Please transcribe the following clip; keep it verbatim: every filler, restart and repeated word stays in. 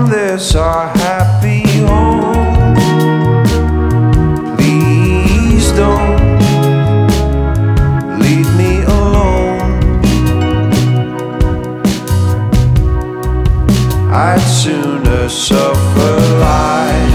this our happy home. Please don't leave me alone. I'd sooner suffer life